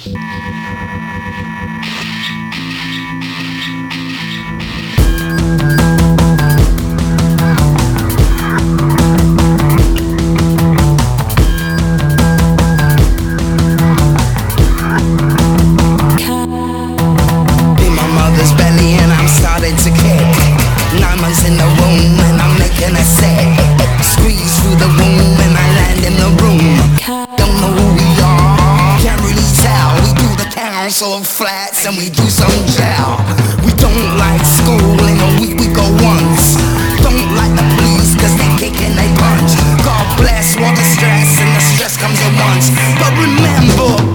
To kick 9 months in the womb and I'm making a set. Squeeze through the womb and I land in the room. Don't know who we are, can't really tell. We do the council of flats and we do some jail. We don't like school, in a week we go once. Don't like the police cause they kick and they punch. God bless, what the stress, and the stress comes at once. But remember,